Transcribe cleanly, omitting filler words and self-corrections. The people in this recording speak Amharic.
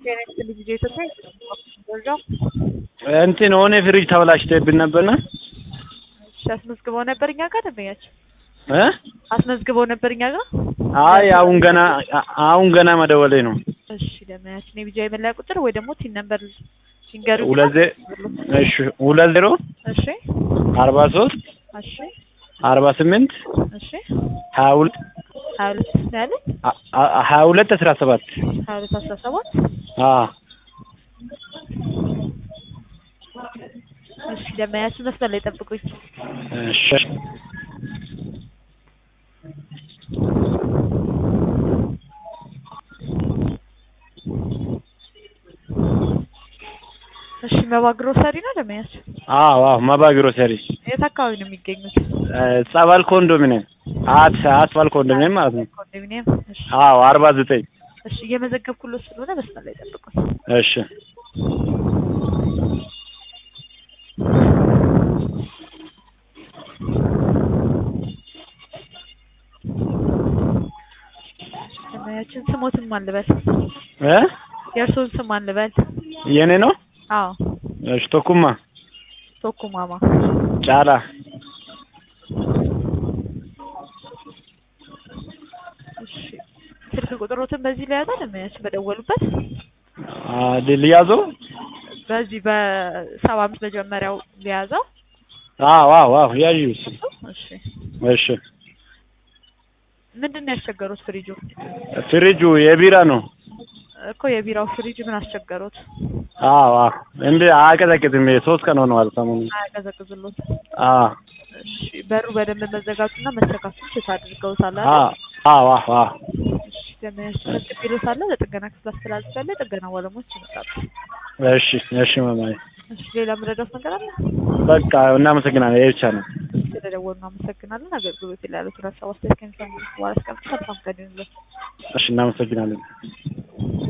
ቴኔክስ ልጅ ኢትዮጵያ ወርጃው እንትን ሆነ ፍሪጅ ተበላሽቶብን ነበርና አስመዝግበው ነበር እኛ ጋር ደበያች እ አስመዝግበው ነበር እኛ ጋር አይ አሁን ገና መደወሌ ነው። እሺ ደመያች ነው ቢጃ የመለያ ቁጥር ወይ ደግሞ ቲን ነምበር ሲንገሩ እሺ 20 እሺ 43 እሺ 48 እሺ 22 ያለ 22 17 እሺ ደመያች መስመር ላይ ጠብቁኝ። እሺ እሺ መባ ግሮሰሪ ነው ደመያች? አዎ መባ ግሮሰሪ። የት አካባቢ ነው የሚገኙት? ጸበል ኮንዶሚኒየም አስፋልት ኮንዶሚኒየም ማለት ነው። ኮንዶሚኒየም እሺ። አዎ 49 እሺ እየመዘገብኩልዎት ስለሆነ መስመር ላይ ጠብቁኝ። እሺ ደመያችን ስሞትን ማን ልበል? የእርስዎን ስም ማን ልበል? የኔ ነው? አዎ እሺ ቶኩማማ ጫላ። እሺ ስልክ ቁጥሮትን በዚህ ላይ ያዛ ደመያችን በደወሉበት ሊያዘው በዚህ በ75 መጀመሪያው ሊያዘው። አዎ ያዩ። እሺ እሺ ምንድነው ያስቸገሩት? ፍሪጁ የቢራ ነው እኮ የቢራው ፍሪጅ ምን አስቸገሩት? አዎ እንዴ አያቀዘቅዝም። 3 ቀን ሆነዋል ሰሞኑን አያቀዘቅዝልዎት? እሺ በሩ በደንብ መዘጋቱና መስተካከሉ ቼክ አድርገውታል አይደል? አዎ እሺ ደመያችን ቢሮሳለ ለጥገና ክፍል አስተላልፋለሁ። ጥገና ባለሙያዎች ይመጣሉ። እሺ ማማዬ። እሺ ሌላ ምረዳት ነገር አለ? በቃ እናመሰግናለን። ይሄ ብቻ ነው። ስለደወሉ እናመሰግናለን። አገልግሎት ይላሉ። ተራሳው አስተካክለን ሰምተን ዋላስ ቀምተን ሰምተን እሺ እናመሰግናለን።